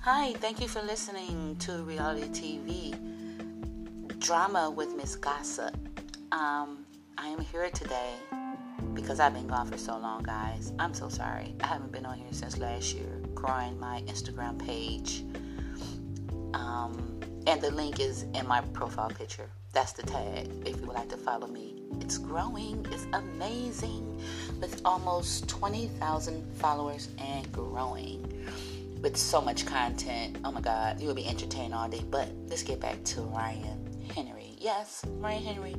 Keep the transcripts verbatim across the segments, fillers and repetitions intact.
Hi, thank you for listening to Reality T V Drama with Miss Gossip. Um, I am here today because I've been gone for so long, guys. I'm so sorry. I haven't been on here since last year, growing my Instagram page. Um, and the link is in my profile picture. That's the tag if you would like to follow me. It's growing. It's amazing. With almost twenty thousand followers and growing. With so much content. Oh my God. You will be entertained all day. But let's get back to Ryan Henry. Yes, Ryan Henry.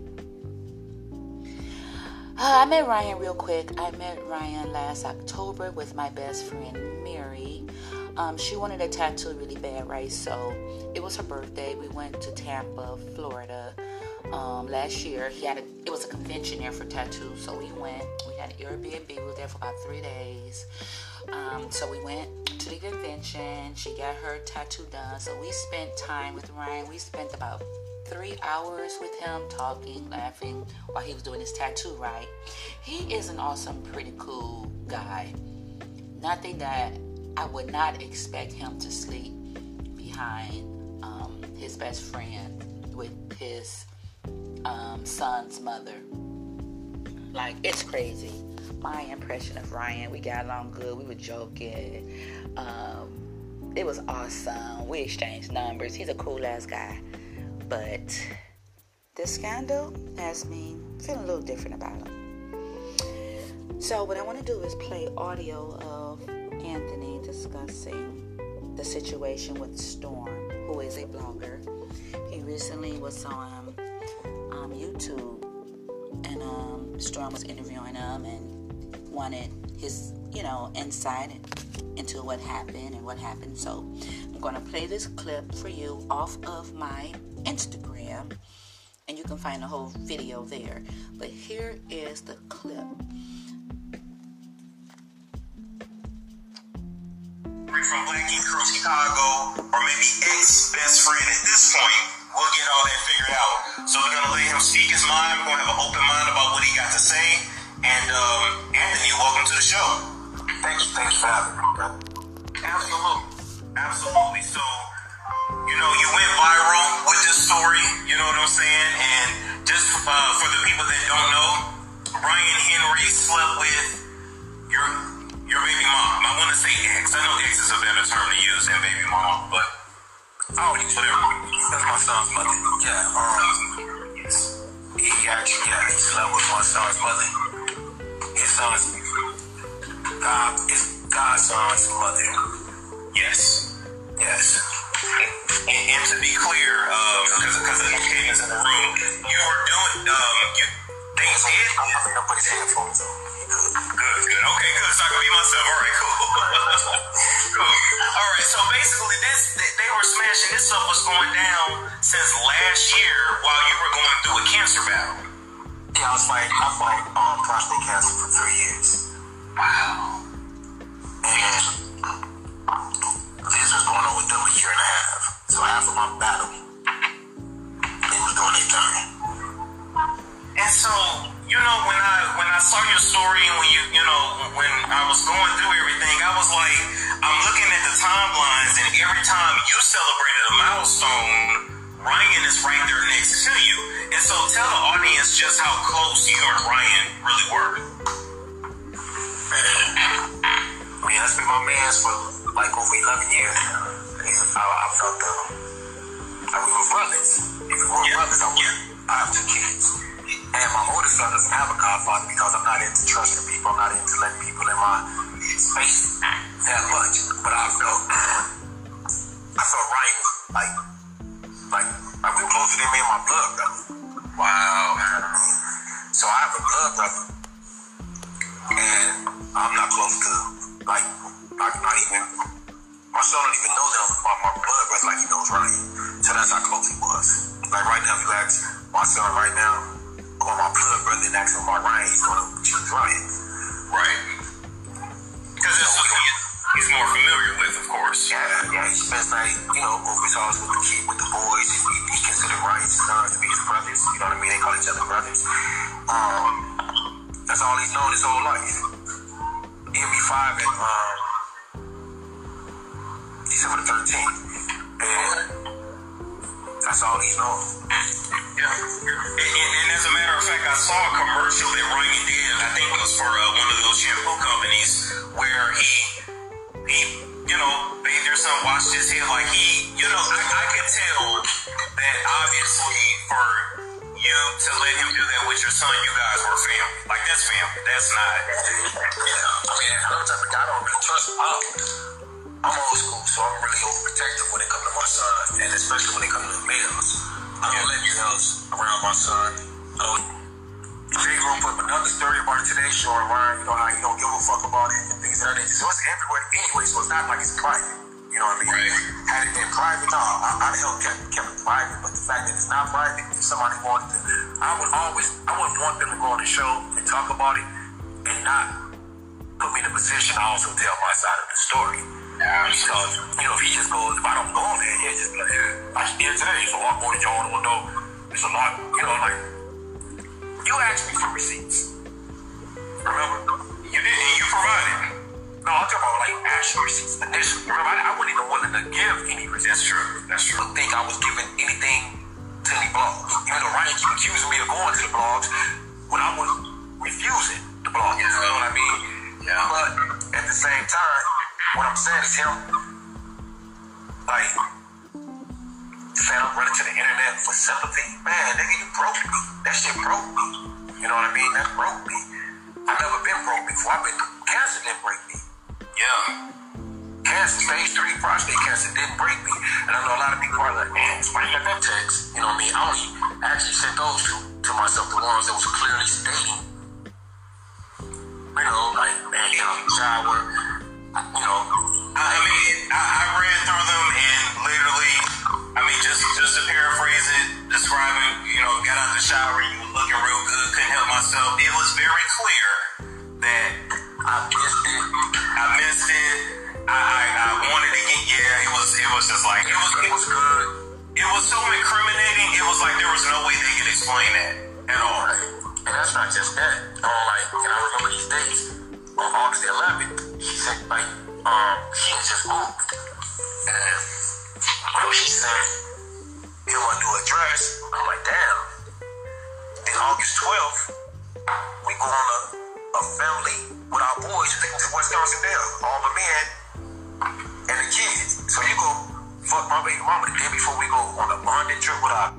Uh, I met Ryan real quick. I met Ryan last October with my best friend, Mary. Um, she wanted a tattoo really bad, right? So it was her birthday. We went to Tampa, Florida. Um, last year, he had a, it was a convention there for tattoos, so we went. We had an Airbnb. We were there for about three days. Um, so we went to the convention. She got her tattoo done. So we spent time with Ryan. We spent about three hours with him, talking, laughing while he was doing his tattoo. Right? He is an awesome, pretty cool guy. Nothing that I would not expect him to sleep behind um, his best friend with his Um, son's mother. Like, it's crazy. My impression of Ryan, we got along good. We were joking. Um, it was awesome. We exchanged numbers. He's a cool ass guy. But this scandal has me feeling a little different about him. So what I want to do is play audio of Anthony discussing the situation with Storm, who is a blogger. He recently was on Um, YouTube, and um, Storm was interviewing him and wanted his, you know, insight into what happened and what happened. So I'm going to play this clip for you off of my Instagram, and you can find the whole video there. But here is the clip. From Blackie Crew, Chicago, or maybe ex-best friend at this point. We'll get all that figured out. So we're going to let him speak his mind. We're going to have an open mind about what he got to say. And um, Anthony, welcome to the show. Thank you. Thanks for having me, brother. Absolutely. Absolutely. So, you know, you went viral with this story. You know what I'm saying? And just uh, for the people that don't know, Ryan Henry slept with your your baby mom. I want to say ex. I know ex is a better term to use than baby mama, but oh, whatever. That's my son's mother. Yeah. Um, yes. He actually, yeah, he slept with my son's mother. His son's God, his godson's mother. Yes. Yes. And, and to be clear, because um, because of the cadence in the room, you were doing um, you things did. I'm gonna put his headphones on. Good, good. Okay, good. So I can be myself. All right, cool. Cool. All right, so basically this, they were smashing, this stuff was going down since last year while you were going through a cancer battle. Yeah, I was fighting, I fought um, prostate cancer for three years. Wow. And this was going on with them a year and a half. So after my battle, they was doing their thing. And so, you know, when I when I saw your story and when you, you know, when I was going through everything, I was like, I'm looking at the timelines, and every time you celebrated a milestone, Ryan is right there next to you. And so tell the audience just how close you and Ryan really were. Man, I mean, that's been my man's for like over eleven years now. I, I felt the, I mean, we're brothers. If we weren't yeah. brothers, I, would, yeah. I have two kids. And my oldest son doesn't have a godfather because I'm not into trusting people. I'm not into letting people in my space that much. But I felt, I felt Ryan like, like, like we were closer than me and my blood brother. Wow. So I have a blood brother, and I'm not close to, like, like not even, my son don't even know them, my, my blood brother like he knows Ryan. So that's how close he was. Like right now, if you ask my son right now, or my blood brother and ask him about Ryan, he's gonna choose Ryan. Right. Because it's what he's more familiar with, of course. Yeah, yeah, he spends night, you know, over his house with the kid, with the boys. He, he considered Ryan's sons to be his brothers. You know what I mean? They call each other brothers. Um, that's all he's known his whole life. He'll be five and um, December the thirteenth. And that's all he's known. Yeah. And, and, and as a matter of fact, I saw a commercial that Ryan did. I think it was for uh, one of those shampoo companies where he, he, you know, bathed your son, washed his hair. Like he, you know, I, I could tell that obviously for you to let him do that with your son, you guys were family. Like that's family. That's not. Yeah. I mean, I'm the type of guy I don't really trust. I'm, I'm old school, so I'm really overprotective when it comes to my son, and especially when it comes to males. I don't let males around my son. I don't. Jay Room put another story about it today, showing Ryan, you know, how he don't give a fuck about it and things of that nature. So it's everywhere anyway, so it's not like it's private. You know what I mean? Right. Had it been private, no, I, I'd have helped kept, kept it private. But the fact that it's not private, if somebody wanted to, I would always, I wouldn't want them to go on the show and talk about it and not put me in a position to also tell my side of the story. Yeah, because, you know, if he just goes, if I don't go on there, he'll just be like, yeah, I did today, it's a lot more than y'all don't know. It's a lot, you know, like, you asked me for receipts. Remember? You did, and you provided. No, I'm talking about, like, actual receipts. Initially, remember, I, I wasn't even willing to give any receipts. That's true, that's true. I don't think I was giving anything to any blogs. Even though Ryan keep accusing me of going to the blogs when I was refusing the blogs. You know what I mean? Yeah. But at the same time, what I'm saying is him, like, saying I'm running to the internet for sympathy. Man, nigga, you broke me. That shit broke me. You know what I mean? That broke me. I've never been broke before. I've been, cancer didn't break me. Yeah. Cancer, stage three prostate cancer didn't break me. And I know a lot of people are like, man, why you got that text? You know what I mean? I only actually sent those to, to myself, the ones that was clearly stating, you know, like, man, get out of the shower. You know, I mean, I, I read through them and literally, I mean, just just to paraphrase it, describing, you know, got out the shower, you were looking real good, couldn't help myself. It was very clear that I missed it. I missed it. I, I, I wanted to get, yeah, it was, it was just like, it was, It was good. It was so incriminating. It was like there was no way they could explain that at all. Right. And that's not just that. Oh, like, and I remember these days on August the eleventh, she said, like, um, she had just moved. And, you know, she said, you want to do a dress? I'm like, damn. Then August twelfth, we go on a, a family with our boys taking to Wisconsin Dale. All the men and the kids. So you go fuck my baby mama the day before we go on a bonding trip with our.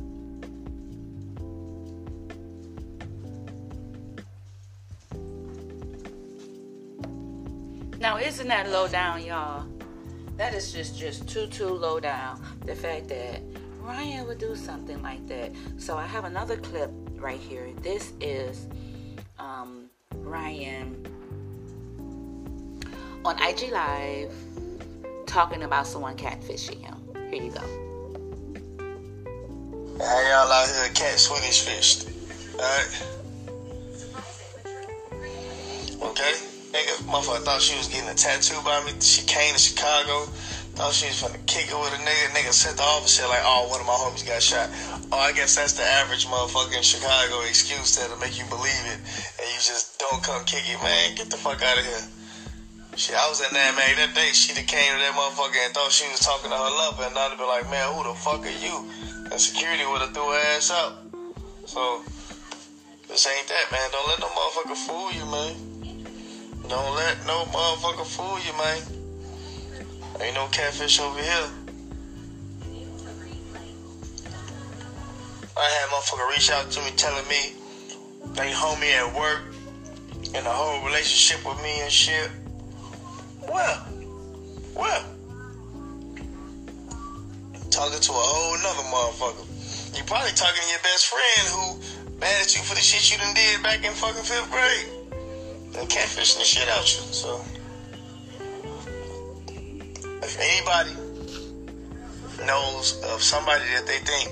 Now, isn't that low down, y'all? That is just, just too, too low down. The fact that Ryan would do something like that. So I have another clip right here. This is um, Ryan on I G Live talking about someone catfishing him. Here you go. How y'all out here cat Swedish fished? Alright? Okay? Nigga, motherfucker thought she was getting a tattoo by me. She came to Chicago. Thought she was finna kick it with a nigga. Nigga sent the officer like, oh, one of my homies got shot. Oh, I guess that's the average motherfucking Chicago excuse that'll make you believe it. And you just don't come kick it. Man, get the fuck out of here. Shit, I was in there, man, that day. She done came to that motherfucker and thought she was talking to her lover. And I'd have been like, man, who the fuck are you? And security would have threw her ass out. So, this ain't that, man. Don't let no motherfucker fool you, man. Don't let no motherfucker fool you, man. Ain't no catfish over here. I had motherfucker reach out to me telling me they homie at work and the whole relationship with me and shit. Well, well. Talking to a whole nother motherfucker. You probably talking to your best friend who mad at you for the shit you done did back in fucking fifth grade. And catfishing the shit out you. So, if anybody knows of somebody that they think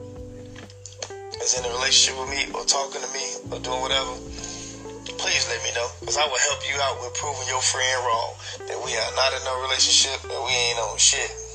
is in a relationship with me or talking to me or doing whatever, please let me know. Because I will help you out with proving your friend wrong. That we are not in no relationship and we ain't on shit.